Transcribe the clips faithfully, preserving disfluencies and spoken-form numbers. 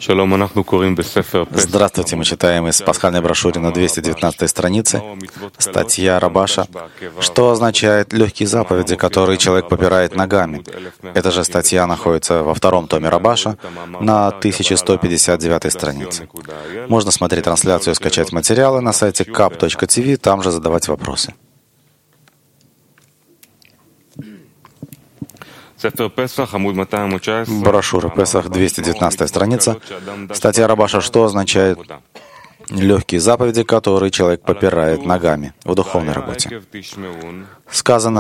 Здравствуйте, мы читаем из пасхальной брошюры на двести девятнадцатой странице статья Рабаша, что означает легкие заповеди, которые человек попирает ногами. Эта же статья находится во втором томе Рабаша на тысяча сто пятьдесят девятой странице. Можно смотреть трансляцию и скачать материалы на сайте кап точка ти ви, там же задавать вопросы. Брошюра Песах, двести девятнадцатая страница. Статья Рабаша, что означает легкие заповеди, которые человек попирает ногами в духовной работе. Сказано: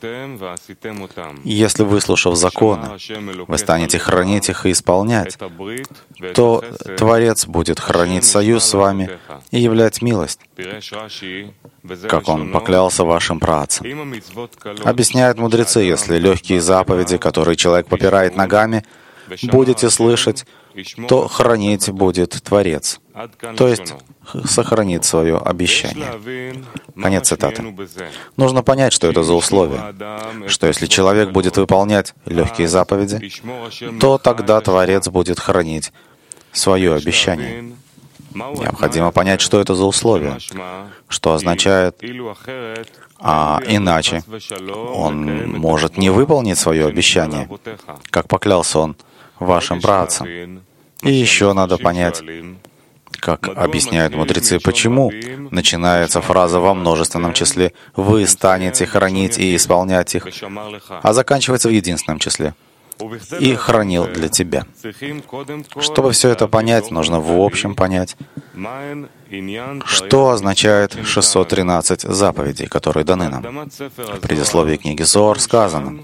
«Если, выслушав законы, вы станете хранить их и исполнять, то Творец будет хранить союз с вами и являть милость, как Он поклялся вашим праотцам». Объясняют мудрецы, если легкие заповеди, которые человек попирает ногами, будете слышать, то хранить будет Творец, то есть сохранит свое обещание. Конец цитаты. Нужно понять, что это за условие, что если человек будет выполнять легкие заповеди, то тогда Творец будет хранить свое обещание. Необходимо понять, что это за условие, что означает, а иначе он может не выполнить свое обещание, как поклялся он вашим праотцам. И еще надо понять, как объясняют мудрецы, почему начинается фраза во множественном числе «вы станете хранить и исполнять их», а заканчивается в единственном числе «и хранил для тебя». Чтобы все это понять, нужно в общем понять, что означает шестьсот тринадцать заповедей, которые даны нам. В предисловии книги Зоар сказано: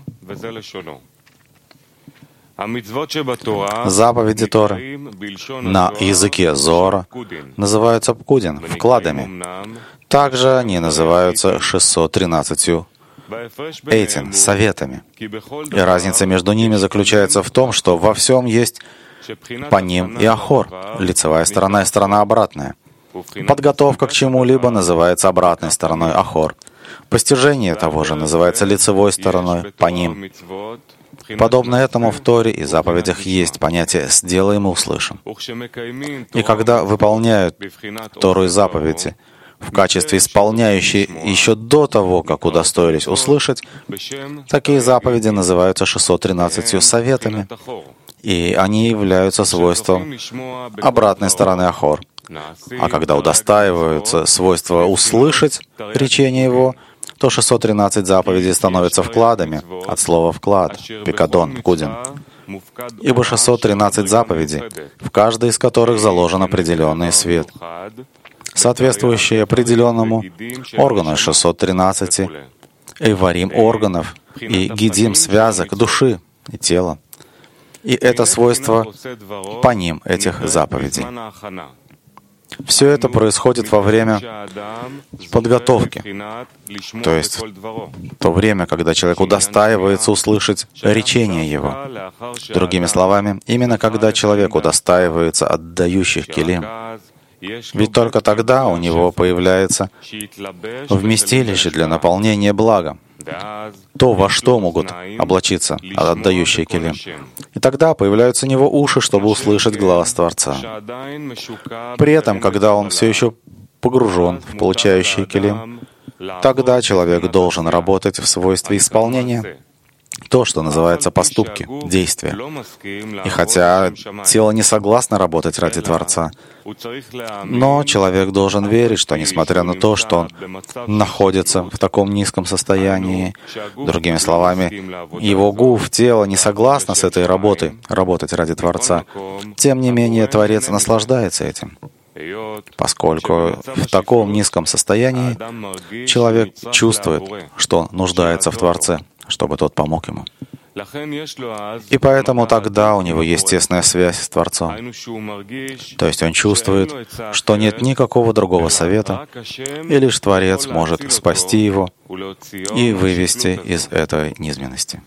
заповеди Торы на языке Зоара называются пкудин, вкладами. Также они называются шестьсот тринадцатью эйтин, советами. И разница между ними заключается в том, что во всем есть паним и ахор, лицевая сторона и сторона обратная. Подготовка к чему-либо называется обратной стороной ахор. Постижение того же называется лицевой стороной паним. Подобно этому в Торе и заповедях есть понятие «сделаем и услышим». И когда выполняют Тору и заповеди в качестве исполняющей еще до того, как удостоились услышать, такие заповеди называются шестьсот тринадцатью советами, и они являются свойством обратной стороны ахор. А когда удостаиваются свойства услышать речение его, то шестьсот тринадцать заповедей становятся вкладами, от слова «вклад», «пикадон», «пкудин». Ибо шестьсот тринадцать заповедей, в каждой из которых заложен определенный свет, соответствующий определенному органу шестьсот тринадцати, эйварим органов и гидим связок души и тела. И это свойство по ним этих заповедей. Все это происходит во время подготовки, то есть в то время, когда человек удостаивается услышать речение его. Другими словами, именно когда человек удостаивается отдающих келим, ведь только тогда у него появляется вместилище для наполнения блага, то, во что могут облачиться отдающие келим. И тогда появляются у него уши, чтобы услышать глаз Творца. При этом, когда он все еще погружен в получающий келим, тогда человек должен работать в свойстве исполнения, то, что называется поступки, действия. И хотя тело не согласно работать ради Творца, но человек должен верить, что несмотря на то, что он находится в таком низком состоянии, другими словами, его гуф, тело не согласно с этой работой, работать ради Творца, тем не менее Творец наслаждается этим. Поскольку в таком низком состоянии человек чувствует, что нуждается в Творце, чтобы тот помог ему. И поэтому тогда у него есть тесная связь с Творцом. То есть он чувствует, что нет никакого другого совета, и лишь Творец может спасти его и вывести из этой низменности.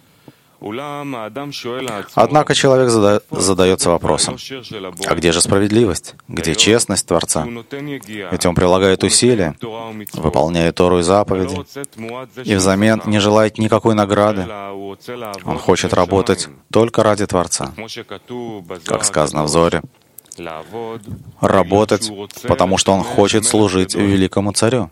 Однако человек зада- задается вопросом: а где же справедливость? Где честность Творца? Ведь он прилагает усилия, выполняет Тору и заповеди, и взамен не желает никакой награды. Он хочет работать только ради Творца. Как сказано в Зоре: работать, потому что он хочет служить великому царю.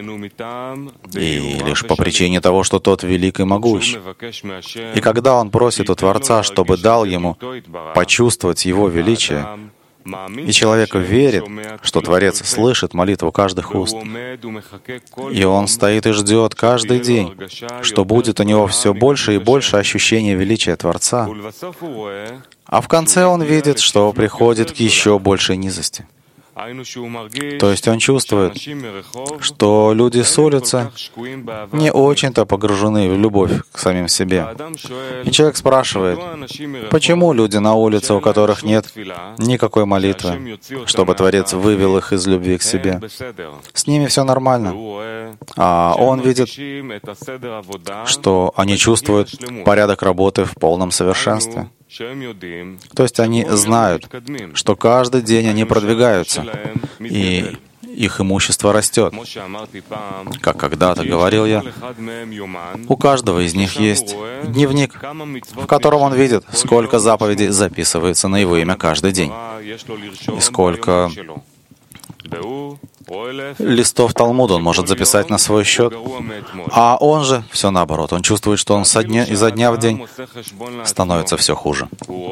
И лишь по причине того, что тот велик и могущ. И когда он просит у Творца, чтобы дал ему почувствовать его величие, и человек верит, что Творец слышит молитву каждых уст, и он стоит и ждет каждый день, что будет у него все больше и больше ощущения величия Творца, а в конце он видит, что приходит к еще большей низости. То есть он чувствует, что люди с улицы не очень-то погружены в любовь к самим себе. И человек спрашивает, почему люди на улице, у которых нет никакой молитвы, чтобы Творец вывел их из любви к себе? С ними все нормально. А он видит, что они чувствуют порядок работы в полном совершенстве. То есть они знают, что каждый день они продвигаются, и их имущество растет. Как когда-то говорил я, у каждого из них есть дневник, в котором он видит, сколько заповедей записывается на его имя каждый день, и сколько листов Талмуда он может записать на свой счет. А он же все наоборот. Он чувствует, что он со дня, изо дня в день становится все хуже.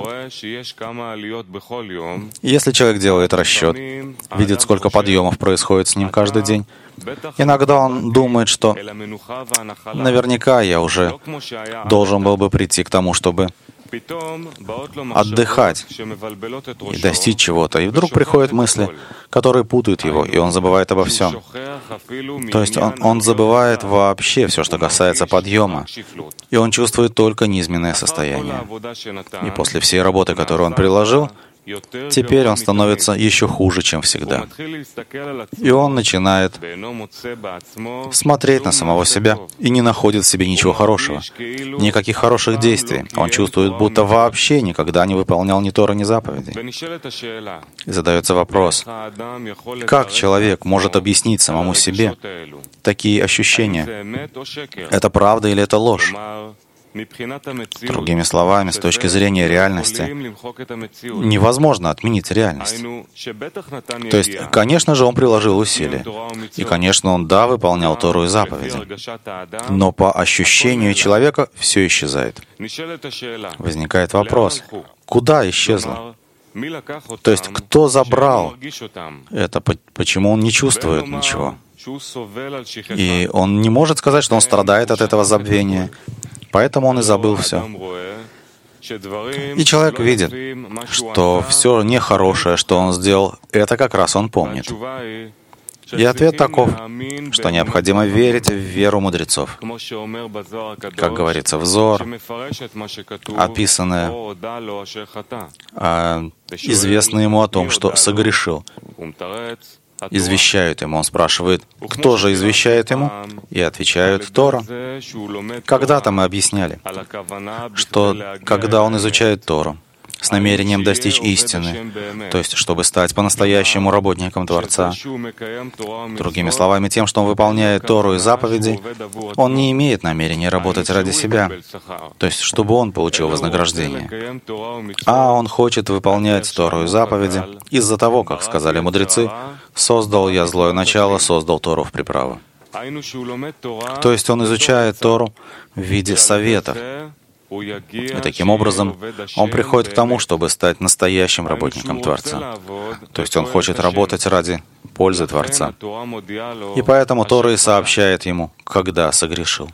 И если человек делает расчет, видит, сколько подъемов происходит с ним каждый день, иногда он думает, что наверняка я уже должен был бы прийти к тому, чтобы отдыхать и достичь чего-то. И вдруг приходят мысли, которые путают его, и он забывает обо всем. То есть он, он забывает вообще все, что касается подъема, и он чувствует только низменное состояние. И после всей работы, которую он приложил, теперь он становится еще хуже, чем всегда. И он начинает смотреть на самого себя и не находит в себе ничего хорошего, никаких хороших действий. Он чувствует, будто вообще никогда не выполнял ни Тора, ни заповедей. И задается вопрос, как человек может объяснить самому себе такие ощущения? Это правда или это ложь? Другими словами, с точки зрения реальности, невозможно отменить реальность. То есть, конечно же, он приложил усилия. И, конечно, он, да, выполнял Тору и заповеди. Но по ощущению человека все исчезает. Возникает вопрос, куда исчезло? То есть, кто забрал это? Почему он не чувствует ничего? И он не может сказать, что он страдает от этого забвения. Поэтому он и забыл все. И человек видит, что все нехорошее, что он сделал, это как раз он помнит. И ответ таков, что необходимо верить в веру мудрецов. Как говорится в Зоар, описанное, известно ему о том, что согрешил. Извещают ему. Он спрашивает, кто же извещает ему? И отвечают, Тора. Когда-то мы объясняли, что когда он изучает Тору с намерением достичь истины, то есть чтобы стать по-настоящему работником Творца, другими словами, тем, что он выполняет Тору и заповеди, он не имеет намерения работать ради себя, то есть чтобы он получил вознаграждение. А он хочет выполнять Тору и заповеди из-за того, как сказали мудрецы, «Создал я злое начало, создал Тору в приправу». То есть он изучает Тору в виде советов. И таким образом он приходит к тому, чтобы стать настоящим работником Творца. То есть он хочет работать ради пользы Творца. И поэтому Тора и сообщает ему, когда согрешил.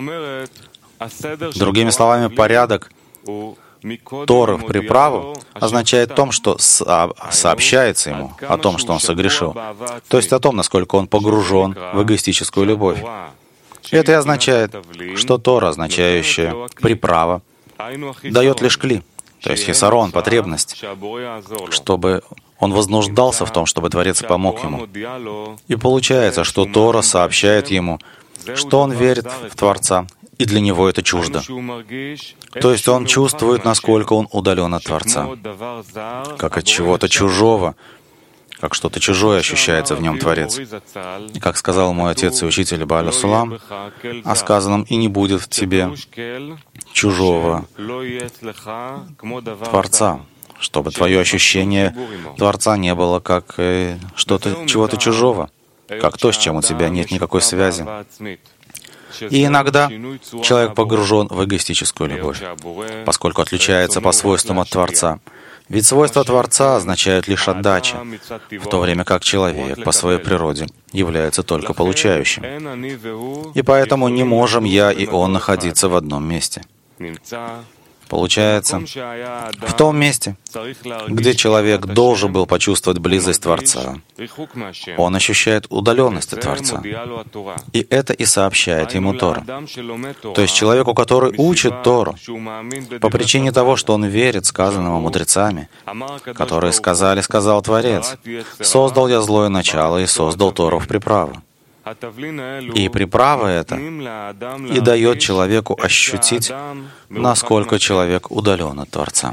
Другими словами, порядок Торы в приправу означает том, что сообщается ему о том, что он согрешил. То есть о том, насколько он погружен в эгоистическую любовь. И это и означает, что Тора, означающая приправа, дает лишь кли, то есть хисарон, потребность, чтобы он вознуждался в том, чтобы Творец помог ему. И получается, что Тора сообщает ему, что он верит в Творца, и для него это чуждо. То есть он чувствует, насколько он удален от Творца, как от чего-то чужого, как что-то чужое ощущается в нем Творец. И как сказал мой отец и учитель Бааль ха-Сулам, о сказанном «и не будет в тебе чужого Творца», чтобы твое ощущение Творца не было как э, что-то, чего-то чужого, как то, с чем у тебя нет никакой связи. И иногда человек погружен в эгоистическую любовь, поскольку отличается по свойствам от Творца. Ведь свойства Творца означают лишь отдачи, в то время как человек по своей природе является только получающим. И поэтому не можем я и он находиться в одном месте. Получается, в том месте, где человек должен был почувствовать близость Творца, он ощущает удаленность от Творца. И это и сообщает ему Тора. То есть человеку, который учит Тору, по причине того, что он верит сказанному мудрецами, которые сказали, сказал Творец, «Создал я злое начало и создал Тору в приправу». И приправа эта и дает человеку ощутить, насколько человек удален от Творца.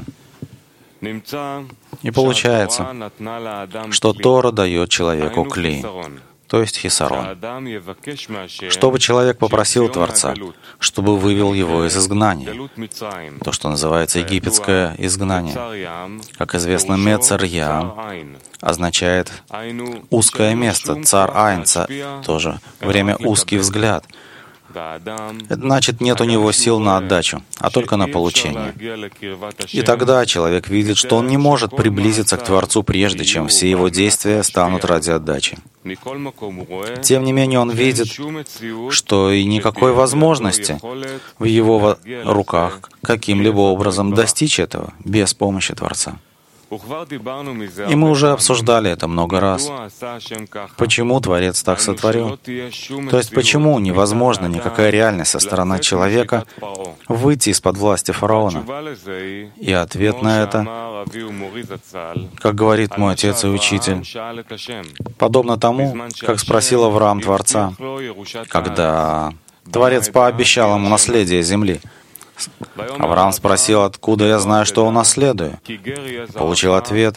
И получается, что Тора дает человеку клей, то есть хисарон, чтобы человек попросил Творца, чтобы вывел его из изгнания, то, что называется египетское изгнание. Как известно, Мецар-Ям означает узкое место, цар Айнца тоже, время узкий взгляд. Это значит, нет у него сил на отдачу, а только на получение. И тогда человек видит, что он не может приблизиться к Творцу, прежде чем все его действия станут ради отдачи. Тем не менее, он видит, что и никакой возможности в его руках каким-либо образом достичь этого без помощи Творца. И мы уже обсуждали это много раз. Почему Творец так сотворил? То есть почему невозможно никакая реальность со стороны человека выйти из-под власти фараона? И ответ на это, как говорит мой отец и учитель, подобно тому, как спросил Авраам Творца, когда Творец пообещал ему наследие земли. Авраам спросил, откуда я знаю, что унаследую. Получил ответ,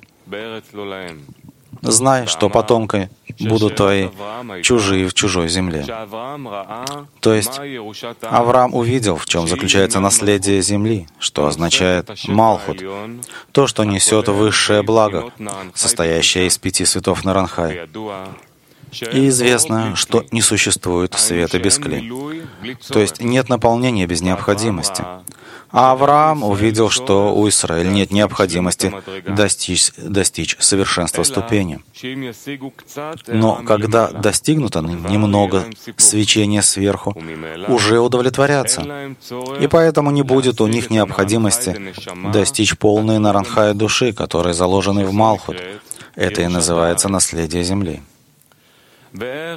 знай, что потомки будут твои чужие в чужой земле. То есть Авраам увидел, в чем заключается наследие земли, что означает Малхут, то, что несет высшее благо, состоящее из пяти светов Наранхай. И известно, что не существует света без кли, то есть нет наполнения без необходимости. А Авраам увидел, что у Израиля нет необходимости достичь, достичь совершенства ступени. Но когда достигнуто немного свечения сверху, уже удовлетворятся. И поэтому не будет у них необходимости достичь полной наранхая души, которые заложены в Малхут. Это и называется наследие земли. За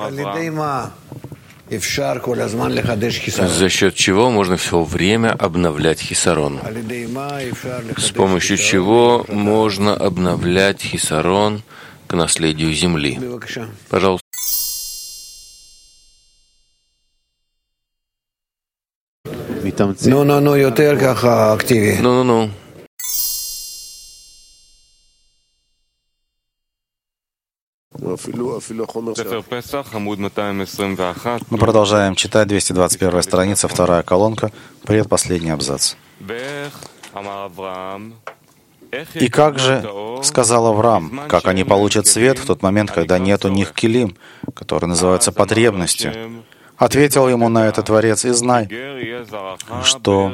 счет чего можно все время обновлять хисарон? С помощью чего можно обновлять хисарон к наследию земли? Пожалуйста. Ну-ну-ну. Мы продолжаем читать двести двадцать первая страница, вторая колонка, предпоследний абзац. «И как же, — сказал Авраам, — как они получат свет в тот момент, когда нет у них килим, который называется потребностью? Ответил ему на это Творец, и знай, что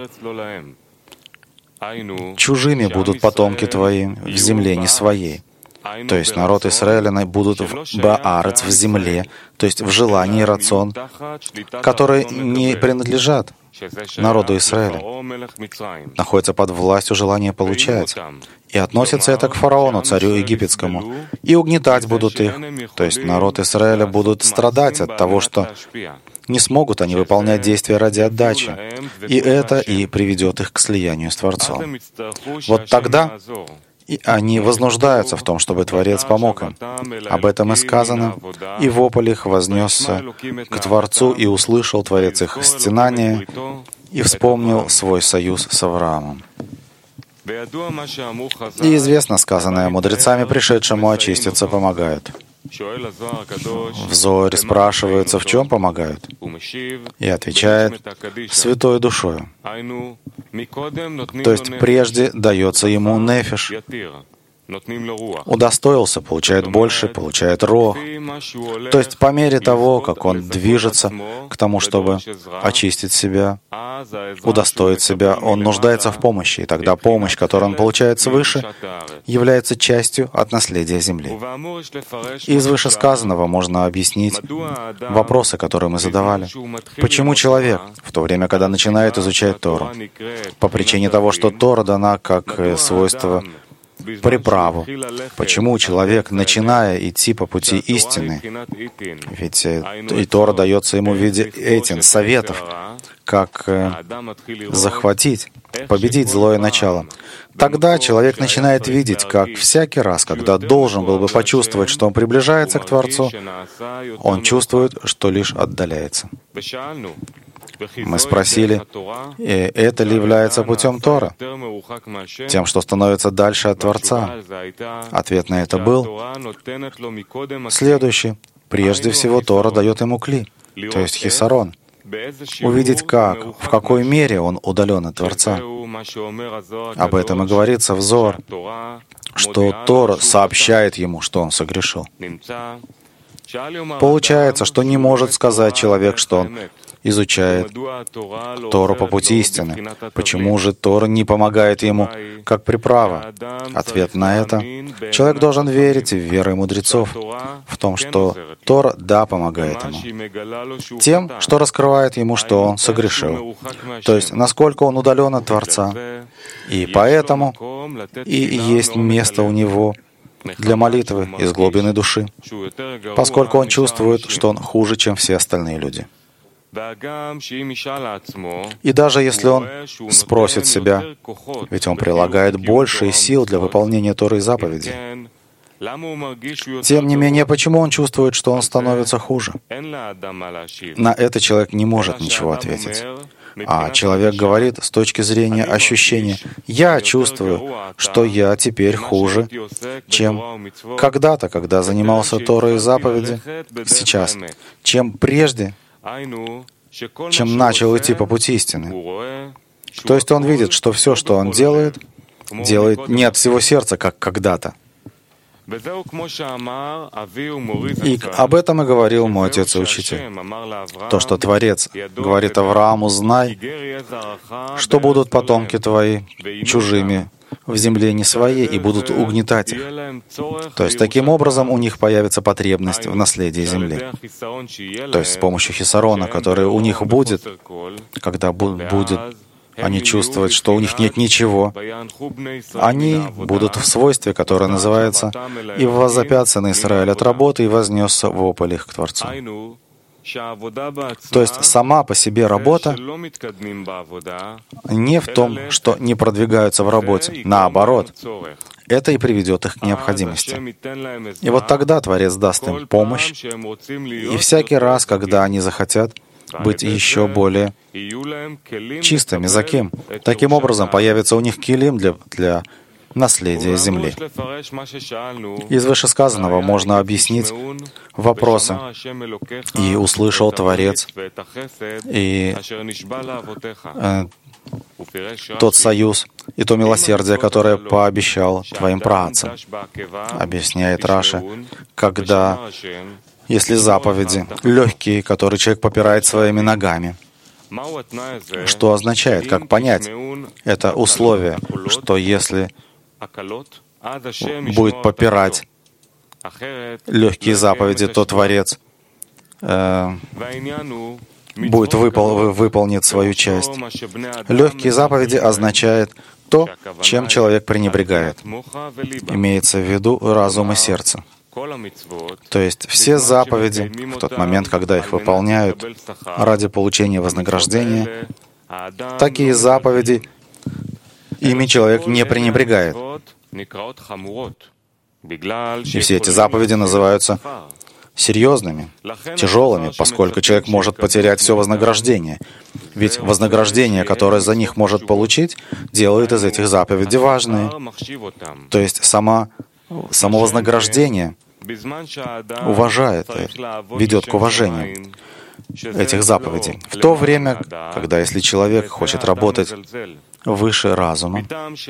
чужими будут потомки твои в земле не своей». То есть народ Израиля будут в Баарец, в земле, то есть в желании рацион, которые не принадлежат народу Израиля, находятся под властью желания получать. И относится это к фараону, царю египетскому, и угнетать будут их. То есть народ Израиля будут страдать от того, что не смогут они выполнять действия ради отдачи. И это и приведет их к слиянию с Творцом. Вот тогда и они вознуждаются в том, чтобы Творец помог им. Об этом и сказано. И вопль их вознесся к Творцу, и услышал Творец их стенание, и вспомнил свой союз с Авраамом. И известно сказанное мудрецами, пришедшему очиститься помогает. В Зоаре спрашивается, в чем помогают, и отвечает святой душою. То есть прежде дается ему нефиш. Удостоился, получает больше, получает рох. То есть по мере того, как он движется к тому, чтобы очистить себя, удостоить себя, он нуждается в помощи. И тогда помощь, которую он получает свыше, является частью от наследия земли. Из вышесказанного можно объяснить вопросы, которые мы задавали. Почему человек, в то время, когда начинает изучать Тору, по причине того, что Тора дана как свойство приправу. Почему человек, начиная идти по пути истины, ведь и Тора дается ему в виде этин, советов, как захватить, победить злое начало. Тогда человек начинает видеть, как всякий раз, когда должен был бы почувствовать, что он приближается к Творцу, он чувствует, что лишь отдаляется. Мы спросили, и это ли является путем Тора, тем, что становится дальше от Творца? Ответ на это был следующий. Прежде всего, Тора дает ему кли, то есть хисарон. Увидеть, как, в какой мере он удален от Творца. Об этом и говорится в Зоар, что Тора сообщает ему, что он согрешил. Получается, что не может сказать человек, что он изучает Тору по пути истины. Почему же Тора не помогает ему как приправа? Ответ на это — человек должен верить в веру мудрецов, в том, что Тора, да, помогает ему. Тем, что раскрывает ему, что он согрешил. То есть, насколько он удален от Творца. И поэтому и есть место у него для молитвы из глубины души, поскольку он чувствует, что он хуже, чем все остальные люди. И даже если он спросит себя, ведь он прилагает больше сил для выполнения Торы и заповедей, тем не менее, почему он чувствует, что он становится хуже? На это человек не может ничего ответить. А человек говорит с точки зрения ощущения: «Я чувствую, что я теперь хуже, чем когда-то, когда занимался Торой и заповеди, сейчас, чем прежде, чем начал идти по пути истины». То есть он видит, что все, что он делает, делает не от всего сердца, как когда-то. И об этом и говорил мой отец и учитель. То, что Творец говорит Аврааму: «Знай, что будут потомки твои чужими в земле не своей и будут угнетать их». То есть таким образом у них появится потребность в наследии земли. То есть с помощью хисарона, который у них будет, когда будет они чувствуют, что у них нет ничего, они будут в свойстве, которое называется «И возопятся на Израиль от работы, и вознесся вопль их к Творцу». То есть сама по себе работа не в том, что не продвигаются в работе. Наоборот, это и приведет их к необходимости. И вот тогда Творец даст им помощь, и всякий раз, когда они захотят быть еще более чистыми. За кем? Таким образом появится у них килим для, для наследия земли. Из вышесказанного можно объяснить вопросы. «И услышал Творец, и э, тот союз, и то милосердие, которое пообещал твоим праотцам», объясняет Раши, когда если заповеди легкие, которые человек попирает своими ногами. Что означает? Как понять? Это условие, что если будет попирать легкие заповеди, то Творец э, будет выпол- выполнить свою часть. Легкие заповеди означает то, чем человек пренебрегает. Имеется в виду разум и сердце. То есть все заповеди, в тот момент, когда их выполняют ради получения вознаграждения, такие заповеди, ими человек не пренебрегает. И все эти заповеди называются серьезными, тяжелыми, поскольку человек может потерять все вознаграждение. Ведь вознаграждение, которое за них может получить, делает из этих заповедей важные. То есть сама, само вознаграждение уважает, ведет к уважению этих заповедей. В то время, когда если человек хочет работать выше разума,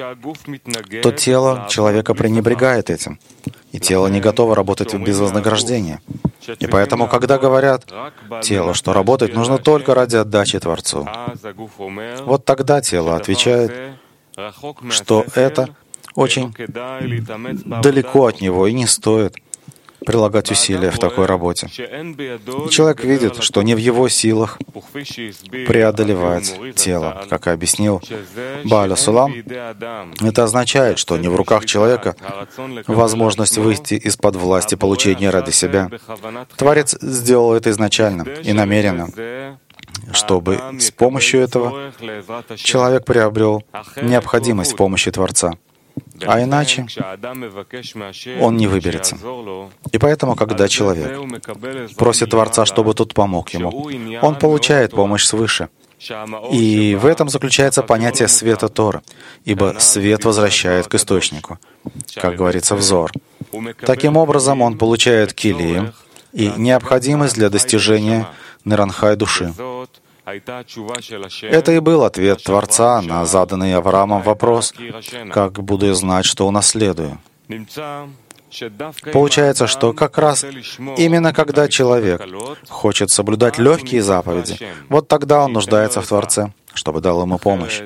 то тело человека пренебрегает этим, и тело не готово работать без вознаграждения. И поэтому, когда говорят телу, что работать нужно только ради отдачи Творцу, вот тогда тело отвечает, что это очень далеко от него и не стоит прилагать усилия в такой работе. И человек видит, что не в его силах преодолевать тело. Как и объяснил Бааль Сулам, это означает, что не в руках человека возможность выйти из-под власти получения ради себя. Творец сделал это изначально и намеренно, чтобы с помощью этого человек приобрел необходимость в помощи Творца. А иначе он не выберется. И поэтому, когда человек просит Творца, чтобы тот помог ему, он получает помощь свыше. И в этом заключается понятие света Торы, ибо свет возвращает к источнику, как говорится в Зоар. Таким образом, он получает килиим и необходимость для достижения неранхай души. Это и был ответ Творца на заданный Авраамом вопрос, как буду я знать, что унаследую. Получается, что как раз именно когда человек хочет соблюдать легкие заповеди, вот тогда он нуждается в Творце, чтобы дал ему помощь.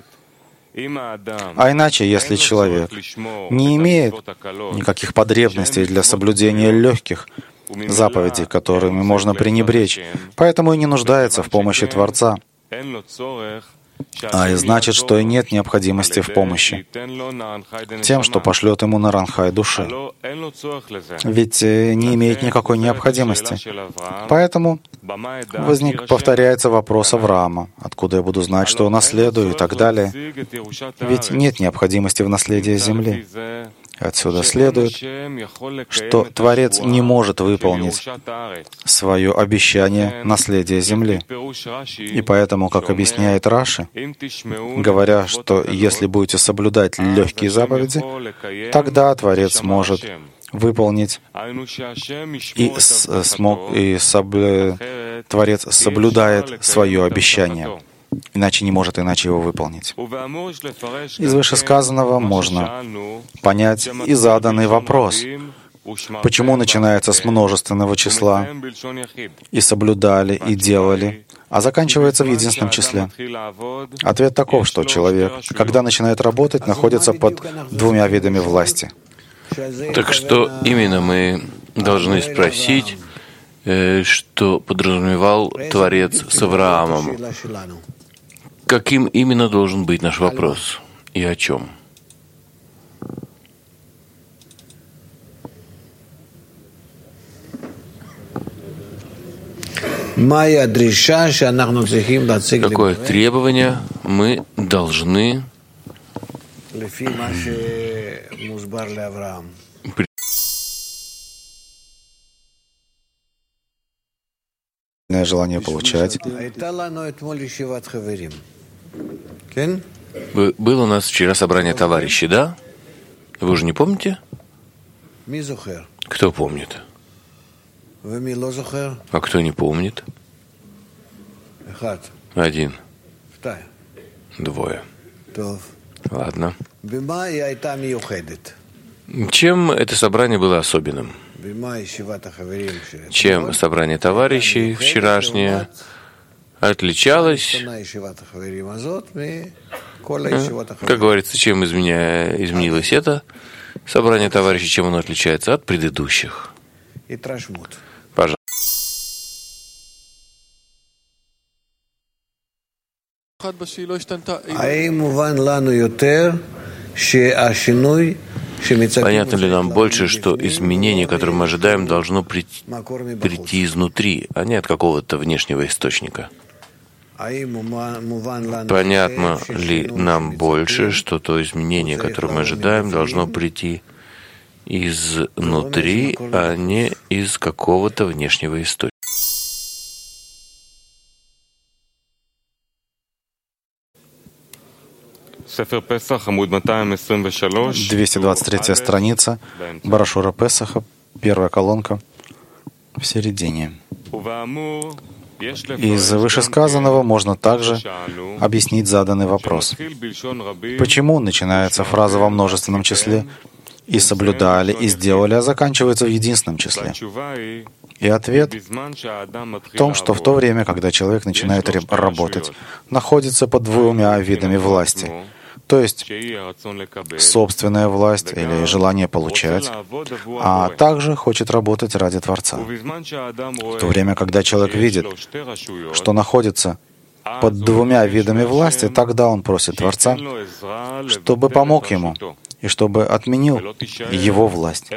А иначе, если человек не имеет никаких потребностей для соблюдения легких заповедей, которыми можно пренебречь, поэтому и не нуждается в помощи Творца. А и значит, что и нет необходимости в помощи тем, что пошлет ему наранхай души. Ведь не имеет никакой необходимости. Поэтому возник, повторяется вопрос Авраама, откуда я буду знать, что наследую и так далее. Ведь нет необходимости в наследии земли. Отсюда следует, что Творец не может выполнить свое обещание наследия земли. И поэтому, как объясняет Раши, говоря, что если будете соблюдать легкие заповеди, тогда Творец может выполнить и, смог, и соблю... Творец соблюдает свое обещание. Иначе не может иначе его выполнить. Из вышесказанного можно понять и заданный вопрос, почему начинается с множественного числа, и соблюдали, и делали, а заканчивается в единственном числе. Ответ таков, что человек, когда начинает работать, находится под двумя видами власти. Так что именно мы должны спросить, что подразумевал Творец с Авраамом? Каким именно должен быть наш вопрос? И о чем? Какое требование мы должны желание получать. Было у нас вчера собрание товарищей, да? Вы уже не помните? Кто помнит? А кто не помнит? Один. Двое. Ладно. Чем это собрание было особенным? Чем собрание товарищей вчерашнее отличалось, как говорится, чем изменя... изменилось это собрание товарищей, чем оно отличается от предыдущих? Пожалуйста. Понятно ли нам больше, что изменение, которое мы ожидаем, должно прийти, прийти изнутри, а не от какого-то внешнего источника? Понятно ли нам больше, что то изменение, которое мы ожидаем, должно прийти изнутри, а не из какого-то внешнего источника? двести двадцать третья страница Барашура Песаха, Первая колонка в середине. Из вышесказанного можно также объяснить заданный вопрос. Почему начинается фраза во множественном числе «и соблюдали, и сделали», а заканчивается в единственном числе? И ответ в том, что в то время, когда человек начинает работать, находится под двумя видами власти. То есть собственная власть или желание получать, а также хочет работать ради Творца. В то время, когда человек видит, что находится под двумя видами власти, тогда он просит Творца, чтобы помог ему и чтобы отменил его власть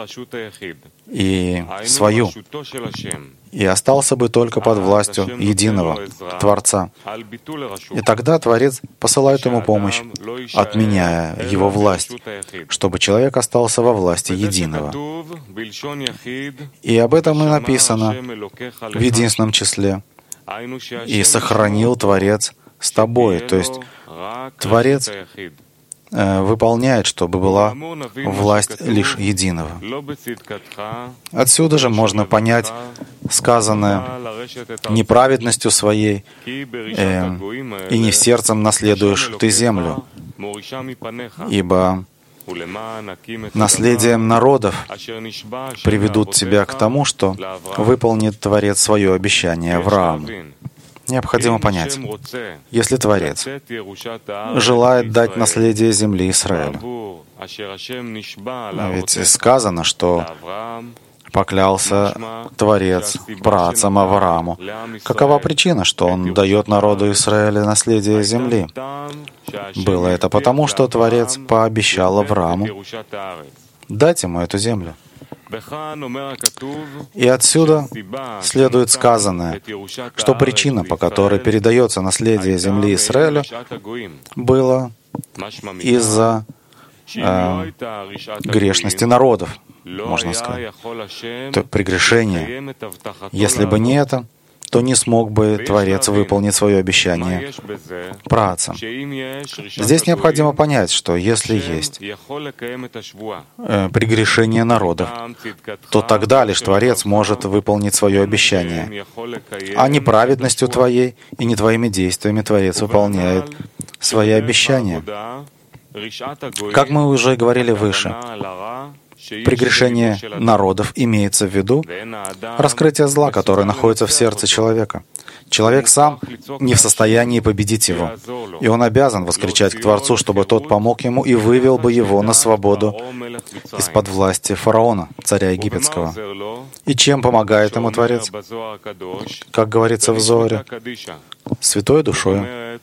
и свою, и остался бы только под властью единого Творца. И тогда Творец посылает ему помощь, отменяя его власть, чтобы человек остался во власти единого. И об этом и написано в единственном числе. «И сохранил Творец с тобой». То есть Творец выполняет, чтобы была власть лишь единого. Отсюда же можно понять сказанное неправедностью своей, э, и не сердцем наследуешь ты землю, ибо наследием народов приведут тебя к тому, что выполнит Творец свое обещание Аврааму. Необходимо понять, если Творец желает дать наследие земли Израилю, ведь сказано, что поклялся Творец праотцам Аврааму. Какова причина, что Он дает народу Израиля наследие земли? Было это потому, что Творец пообещал Аврааму дать ему эту землю. И отсюда следует сказанное, что причина, по которой передается наследие земли Израилю, была из-за э, грешности народов, можно сказать, то прегрешение. Если бы не это, то не смог бы Творец выполнить свое обещание праотцам. Здесь необходимо понять, что если есть э, прегрешение народов, то тогда лишь Творец может выполнить свое обещание, а не праведностью Твоей и не Твоими действиями Творец выполняет свои обещания. Как мы уже говорили выше, прегрешение народов имеется в виду раскрытие зла, которое находится в сердце человека. Человек сам не в состоянии победить его, и он обязан воскричать к Творцу, чтобы тот помог ему и вывел бы его на свободу из-под власти фараона, царя египетского. И чем помогает ему Творец? Как говорится в Зоаре, святой душою.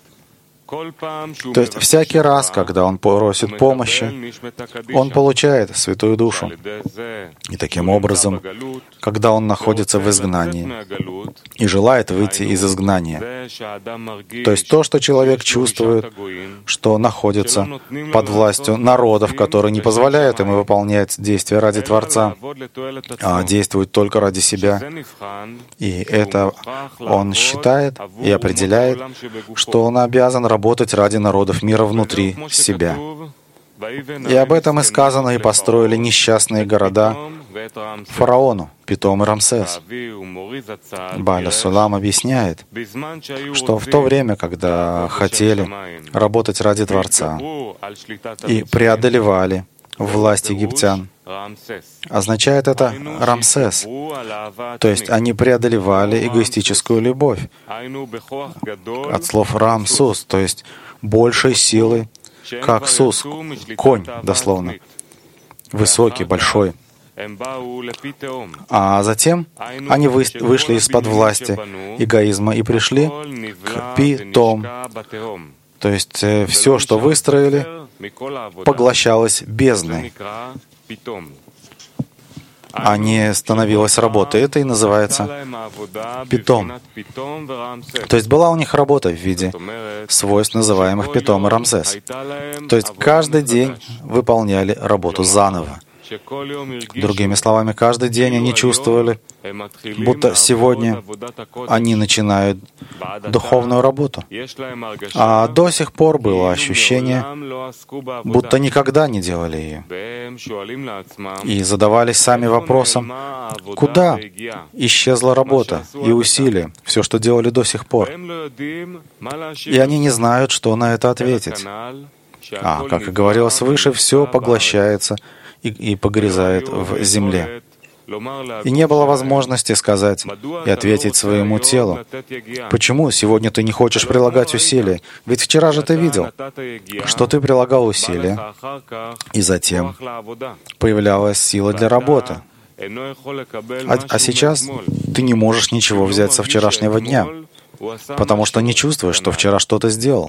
То есть всякий раз, когда он просит помощи, он получает святую душу. И таким образом, когда он находится в изгнании и желает выйти из изгнания, то есть то, что человек чувствует, что находится под властью народов, которые не позволяют ему выполнять действия ради Творца, а действуют только ради себя, и это он считает и определяет, что он обязан работать работать ради народов мира внутри себя. И об этом и сказано, и построили несчастные города фараону, Питом и Рамсес. Бааля Сулам объясняет, что в то время, когда хотели работать ради Творца и преодолевали власть египтян, означает это Рамсес. То есть они преодолевали эгоистическую любовь. От слов Рамсус, то есть большей силы, как Сус, конь, дословно. Высокий, большой. А затем они вышли из-под власти эгоизма и пришли к Питом. То есть все, что выстроили, поглощалось бездной, а не становилась работа. Это и называется Питом. То есть была у них работа в виде свойств, называемых Питом и Рамсес. То есть каждый день выполняли работу заново. Другими словами, каждый день они чувствовали, будто сегодня они начинают духовную работу. А до сих пор было ощущение, будто никогда не делали ее. И задавались сами вопросом, куда исчезла работа и усилия, все, что делали до сих пор. И они не знают, что на это ответить. А, как и говорилось выше, все поглощается и, и погрязает в земле. И не было возможности сказать и ответить своему телу, почему сегодня ты не хочешь прилагать усилия? Ведь вчера же ты видел, что ты прилагал усилия, и затем появлялась сила для работы. А, а сейчас ты не можешь ничего взять со вчерашнего дня, потому что не чувствуешь, что вчера что-то сделал.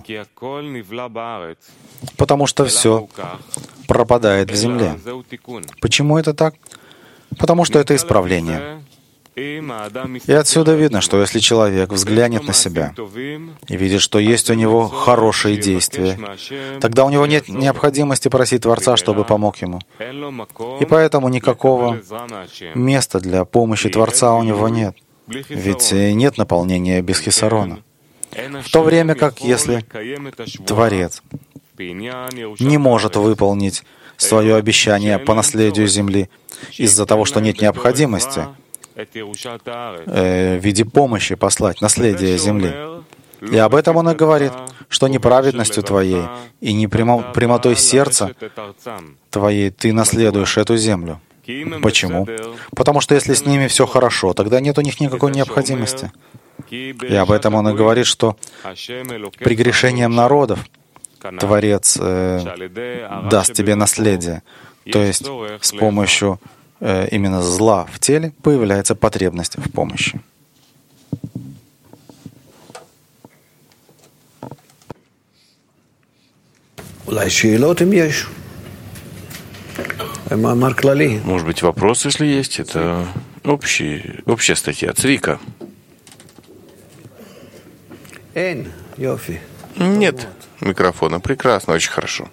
Потому что все пропадает в земле. Почему это так? Потому что это исправление. И отсюда видно, что если человек взглянет на себя и видит, что есть у него хорошие действия, тогда у него нет необходимости просить Творца, чтобы помог ему. И поэтому никакого места для помощи Творца у него нет. Ведь нет наполнения без хисарона. В то время как если Творец не может выполнить свое обещание по наследию земли из-за того, что нет необходимости э, в виде помощи послать наследие земли. И об этом он и говорит, что неправедностью твоей и непрямотой сердца твоей ты наследуешь эту землю. Почему? Потому что если с ними все хорошо, тогда нет у них никакой необходимости. И об этом он и говорит, что прегрешением народов Творец э, даст тебе наследие. То есть с помощью э, именно зла в теле появляется потребность в помощи. Может быть, вопрос, если есть, это общий, общая статья Цвика. Нет микрофона. Прекрасно, очень хорошо.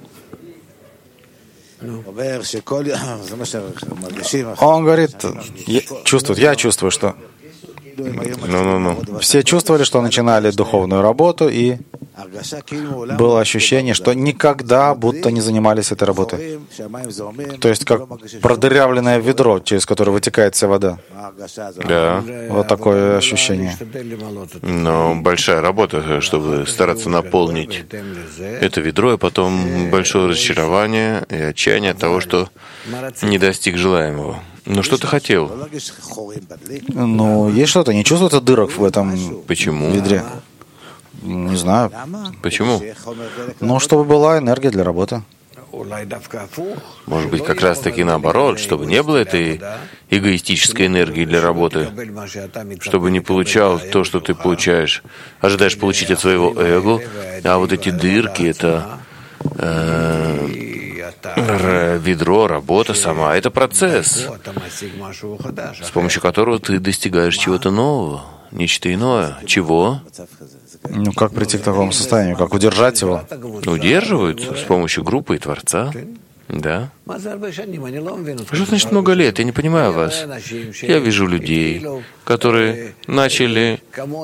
Он говорит, я, чувствует, я чувствую, что Ну-ну-ну. все чувствовали, что начинали духовную работу, и было ощущение, что никогда будто не занимались этой работой. То есть как продырявленное ведро, через которое вытекает вся вода. Да. Вот такое ощущение. Но большая работа, чтобы стараться наполнить это ведро, и потом большое разочарование и отчаяние от того, что не достиг желаемого. Ну что ты хотел? Ну, есть что-то, не чувствуется дырок в этом Почему? ведре? Не знаю. Почему? Ну, чтобы была энергия для работы. Может быть, как раз-таки наоборот, чтобы не было этой эгоистической энергии для работы, чтобы не получал то, что ты получаешь, ожидаешь получить от своего эго, а вот эти дырки — это э, ведро, работа сама, это процесс, с помощью которого ты достигаешь чего-то нового, нечто иное. Чего? Ну, как прийти к такому состоянию? Как удержать его? Удерживают с помощью группы и Творца. Да. Что значит много лет? Я не понимаю вас. Я вижу людей, которые начали,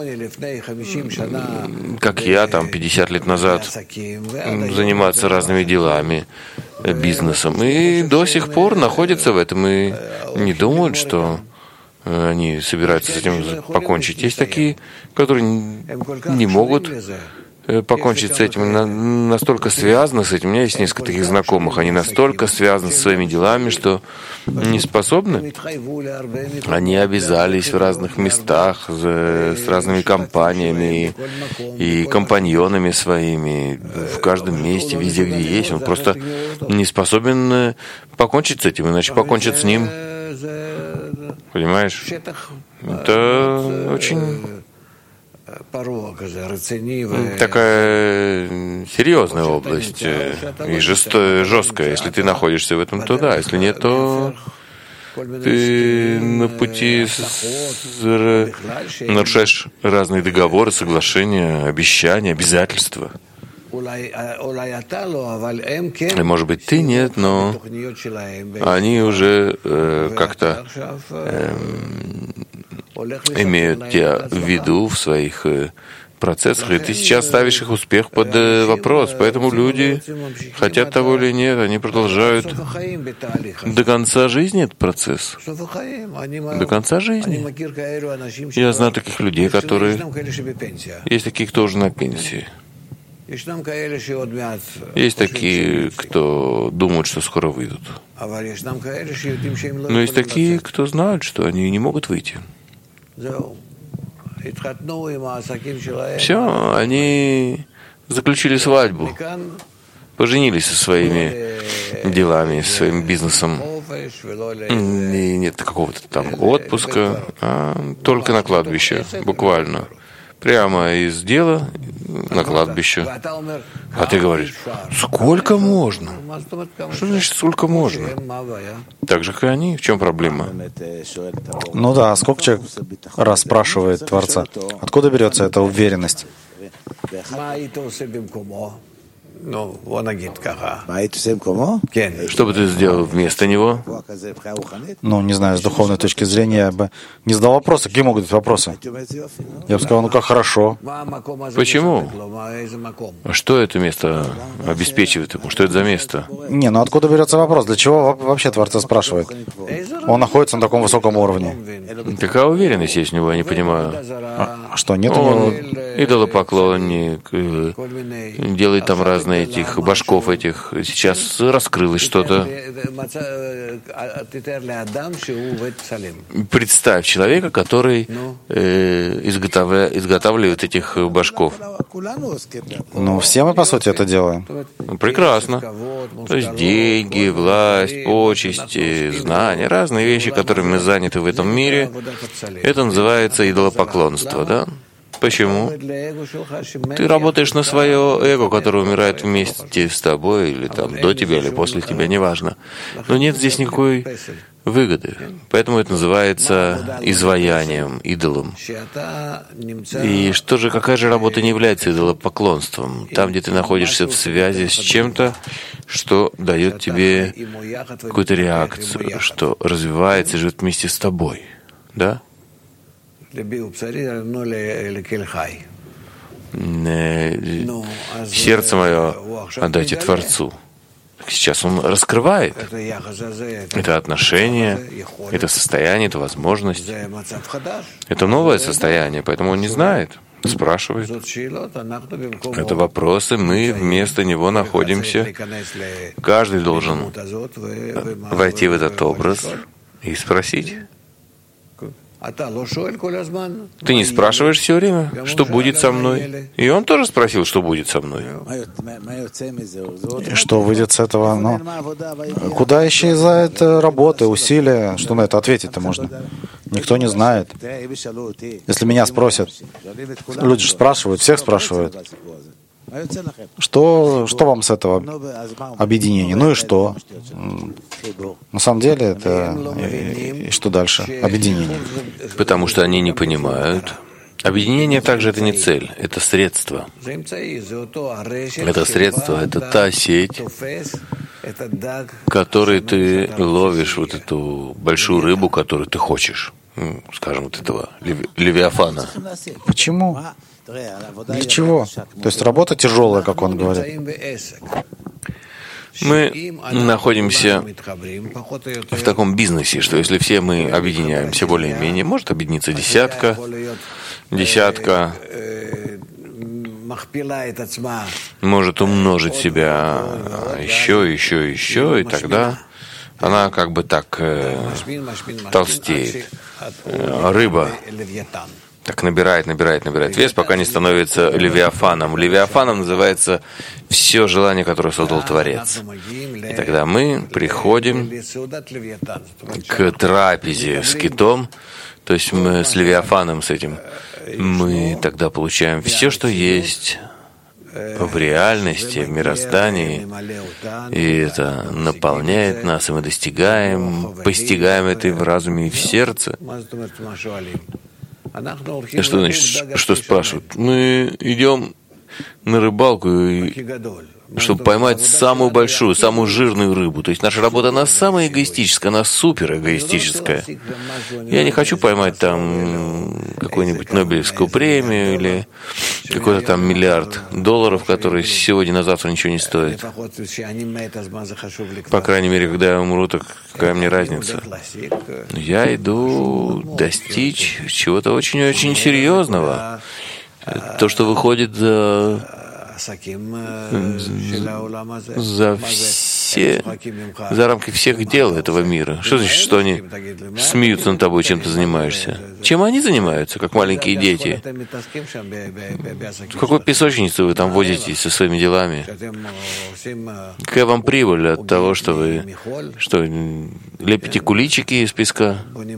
как я, там, пятьдесят лет назад, заниматься разными делами, бизнесом, и до сих пор находятся в этом и не думают, что они собираются с этим покончить. Есть такие, которые не могут покончить с этим, настолько связаны с этим. У меня есть несколько таких знакомых. Они настолько связаны со своими делами, что не способны. Они обязались в разных местах с разными компаниями и компаньонами своими в каждом месте, везде, где есть. Он просто не способен покончить с этим, иначе покончит с ним. Понимаешь? Это очень такая серьезная область и жесткая. Если ты находишься в этом, то да. Если нет, то ты на пути нарушаешь разные договоры, соглашения, обещания, обязательства. И, может быть, ты нет, но они уже э, как-то э, имеют тебя в виду в своих э, процессах, и ты сейчас ставишь их успех под э, вопрос. Поэтому люди, хотят того или нет, они продолжают до конца жизни этот процесс. До конца жизни. Я знаю таких людей, которые... Есть такие, кто уже на пенсии. Есть такие, кто думают, что скоро выйдут. Но есть такие, кто знают, что они не могут выйти. Все, они заключили свадьбу, поженились со своими делами, своим бизнесом. И нет какого-то там отпуска, а только на кладбище, буквально. Прямо из дела на кладбище. А ты говоришь, сколько можно? Что значит, сколько можно? Так же, как и они. В чем проблема? Ну да, сколько человек раз спрашивает Творца, откуда берется эта уверенность? Что бы ты сделал вместо него? Ну, не знаю, с духовной точки зрения я бы не задал вопросы. Какие могут быть вопросы? Я бы сказал, ну как хорошо. Почему? А что это место обеспечивает ему? Что это за место? Не, ну откуда берется вопрос? Для чего вообще Творца спрашивает? Он находится на таком высоком уровне. Какая уверенность есть у него, я не понимаю. А что, нет у Он него? идолопоклонник, делает там разные этих башков этих. Сейчас раскрылось что-то. Представь человека, который э, изготовля, изготавливает этих башков. Ну, все мы, по сути, это делаем. Прекрасно. То есть деньги, власть, почести, знания, разные вещи, которыми мы заняты в этом мире, это называется идолопоклонство, да? Почему? Ты работаешь на свое эго, которое умирает вместе с тобой, или там до тебя, или после тебя, неважно. Но нет здесь никакой выгоды. Поэтому это называется изваянием, идолом. И что же, какая же работа не является идолопоклонством? Там, где ты находишься в связи с чем-то, что дает тебе какую-то реакцию, что развивается и живет вместе с тобой. Да? Сердце мое отдайте Творцу. Сейчас он раскрывает это отношение, это состояние, это возможность. Это новое состояние, поэтому он не знает, спрашивает. Это вопросы, мы вместо него находимся. Каждый должен войти в этот образ и спросить. Ты не спрашиваешь все время, что будет со мной? И он тоже спросил, что будет со мной. Что выйдет с этого? Ну, куда исчезает работа, усилия? Что на это ответить-то можно? Никто не знает. Если меня спросят, люди же спрашивают, всех спрашивают. Что, что вам с этого объединения? Ну и что? На самом деле это... И, и что дальше? Объединение. Потому что они не понимают. Объединение также это не цель, это средство. Это средство, это та сеть, которой ты ловишь вот эту большую рыбу, которую ты хочешь. Скажем, вот этого левиафана. Почему? Для чего? То есть работа тяжелая, как он говорит. Мы находимся в таком бизнесе, что если все мы объединяемся более-менее, может объединиться десятка, десятка может умножить себя еще, еще, еще, и тогда она как бы так э, толстеет. Рыба так набирает, набирает, набирает вес, пока не становится левиафаном. Левиафаном называется все желание, которое создал Творец. И тогда мы приходим к трапезе с китом, то есть мы с левиафаном, с этим, мы тогда получаем все, что есть в реальности, в мироздании, и это наполняет нас, и мы достигаем, постигаем это и в разуме, и в сердце. И что значит, что спрашивают? Мы идем на рыбалку, и, чтобы поймать самую большую, самую жирную рыбу. То есть наша работа, она самая эгоистическая, она супер эгоистическая. Я не хочу поймать там какую-нибудь Нобелевскую премию или какой-то там миллиард долларов, который сегодня на завтра ничего не стоит. По крайней мере, когда я умру, так какая мне разница? Я иду достичь чего-то очень-очень серьезного. То, что выходит за, за все, за рамки всех дел этого мира. Что значит, что они смеются над тобой, чем ты занимаешься? Чем они занимаются, как маленькие дети? В какой песочнице вы там возитесь со своими делами? Какая вам прибыль от того, что вы что, лепите куличики из песка,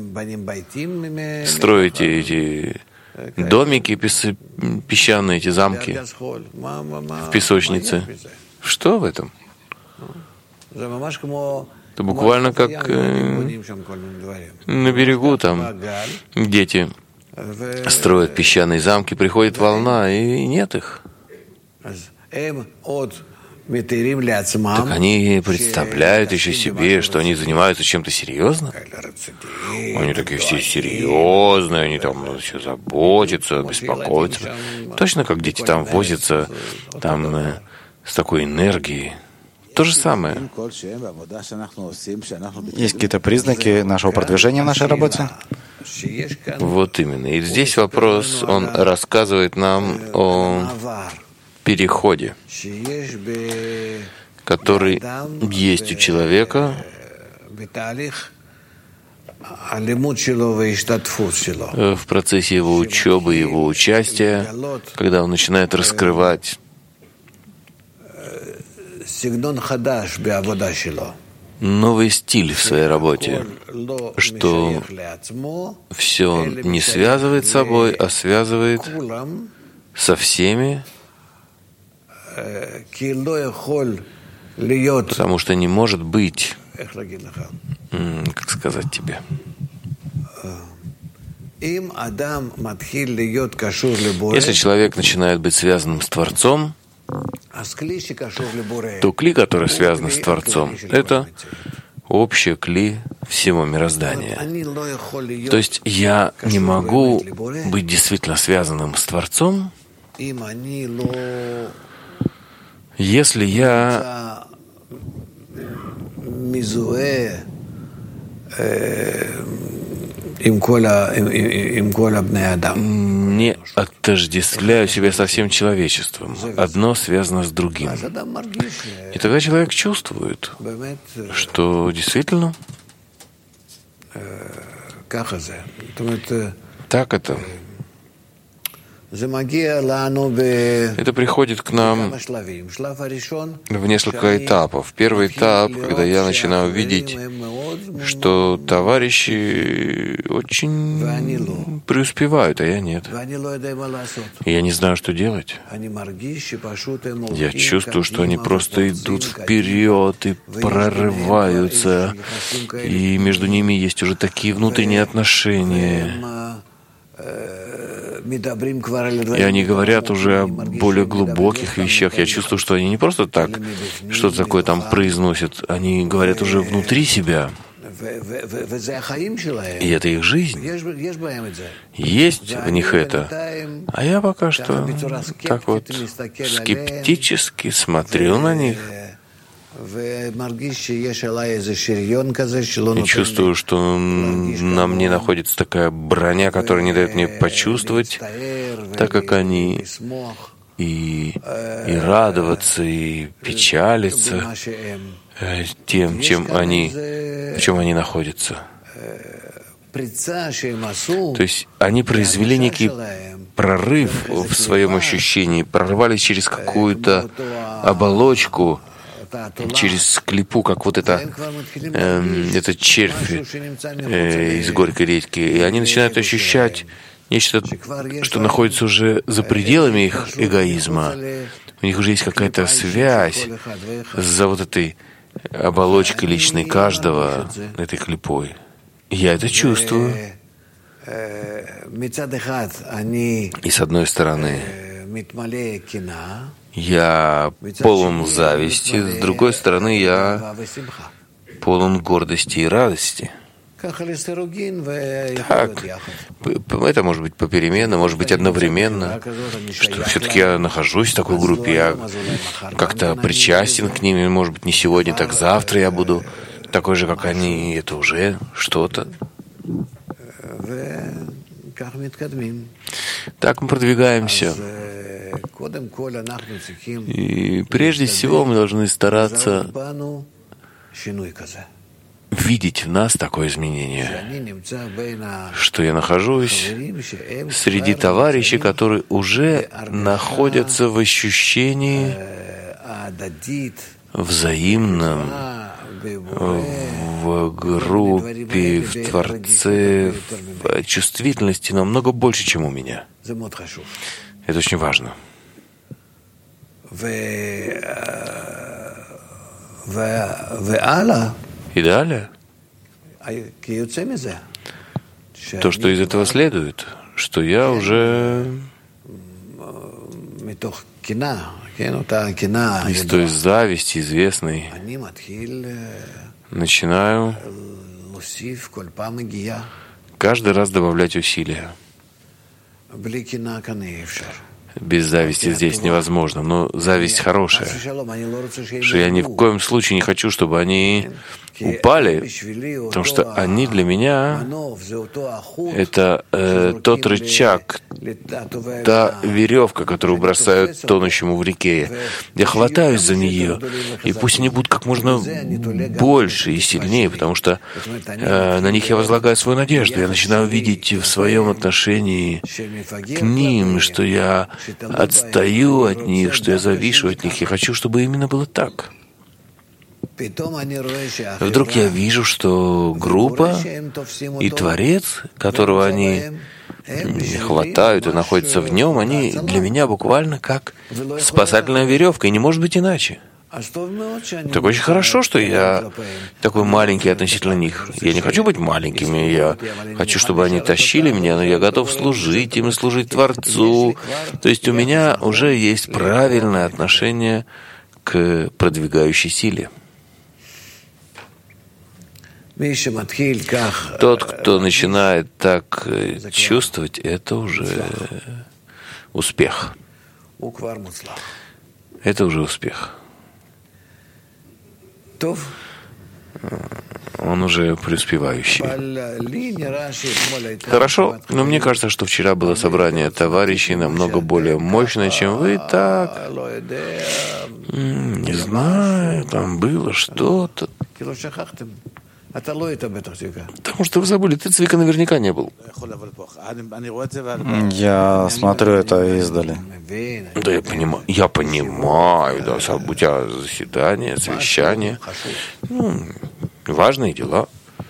строите эти домики песчаные, эти замки в песочнице? Что в этом? Это буквально как э, на берегу там дети строят песчаные замки, приходит волна, и нет их. Так они представляют еще себе, что они занимаются чем-то серьезным. Они такие все серьезные, они там все заботятся, беспокоятся. Точно как дети там возятся там э, с такой энергией. То же самое. Есть какие-то признаки нашего продвижения в нашей работе? Вот именно. И здесь вопрос, он рассказывает нам о переходе, который есть у человека в процессе его учебы, его участия, когда он начинает раскрывать новый стиль в своей работе, что все он не связывает с собой, а связывает со всеми, потому что не может быть, как сказать тебе, если человек начинает быть связанным с Творцом, то кли, который связан с Творцом, это общее кли всего мироздания. То есть я не могу быть действительно связанным с Творцом, если я не отождествляю себя со всем человечеством. Одно связано с другим. И тогда человек чувствует, что действительно так это. Это приходит к нам в несколько этапов. Первый этап, когда я начинаю видеть, что товарищи очень преуспевают, а я нет. И я не знаю, что делать. Я чувствую, что они просто идут вперед и прорываются, и между ними есть уже такие внутренние отношения. И они говорят уже о более глубоких вещах. Я чувствую, что они не просто так что-то такое там произносят, они говорят уже внутри себя. И это их жизнь. Есть в них это. А я пока что так вот скептически смотрю на них. И чувствую, что на мне находится такая броня, которая не дает мне почувствовать, так как они и, и радоваться, и печалиться тем, чем они, в чем они находятся. То есть они произвели некий прорыв в своем ощущении, прорвались через какую-то оболочку, через клипу, как вот это, э, этот червь э, из горькой редьки, и они начинают ощущать нечто, что находится уже за пределами их эгоизма. У них уже есть какая-то связь за вот этой оболочкой личной каждого, этой клипой. Я это чувствую. И с одной стороны, я полон зависти, с другой стороны, я полон гордости и радости. Так, это может быть попеременно, может быть одновременно, что все-таки я нахожусь в такой группе, я как-то причастен к ним, может быть, не сегодня, так завтра я буду такой же, как они, это уже что-то. Так мы продвигаемся. И прежде всего мы должны стараться видеть в нас такое изменение, что я нахожусь среди товарищей, которые уже находятся в ощущении взаимном, в группе, в Творце, в чувствительности намного больше, чем у меня. Это очень важно. И далее, то, что из этого следует, что я уже из той зависти известной начинаю каждый раз добавлять усилия. Без зависти здесь невозможно, но зависть хорошая. Что я ни в коем случае не хочу, чтобы они упали, потому что они для меня — это э, тот рычаг, та веревка, которую бросают тонущему в реке. Я хватаюсь за нее, и пусть они будут как можно больше и сильнее, потому что э, на них я возлагаю свою надежду. Я начинаю видеть в своем отношении к ним, что я отстаю от них, что я завишу от них. Я хочу, чтобы именно было так. Вдруг я вижу, что группа и Творец, которого они хватают и находятся в нем, они для меня буквально как спасательная веревка, и не может быть иначе. Так очень хорошо, что я такой маленький относительно них. Я не хочу быть маленьким, я хочу, чтобы они тащили меня, но я готов служить им и служить Творцу. То есть у меня уже есть правильное отношение к продвигающей силе. Тот, кто начинает так чувствовать, это уже успех. Это уже успех. Он уже преуспевающий. Хорошо, но мне кажется, что вчера было собрание товарищей намного более мощное, чем вы. Так, не знаю, там было что-то. Потому что вы забыли, ты, Цвика, наверняка не был. Я смотрю это издали. Да, я понимаю, я понимаю, да, у тебя заседание, совещание. Ну, важные дела.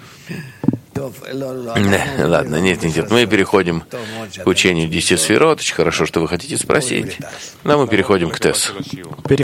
Не, ладно, нет, нет, нет. Мы переходим к учению десяти сферот. Очень хорошо, что вы хотите спросить. Но мы переходим к Тессу.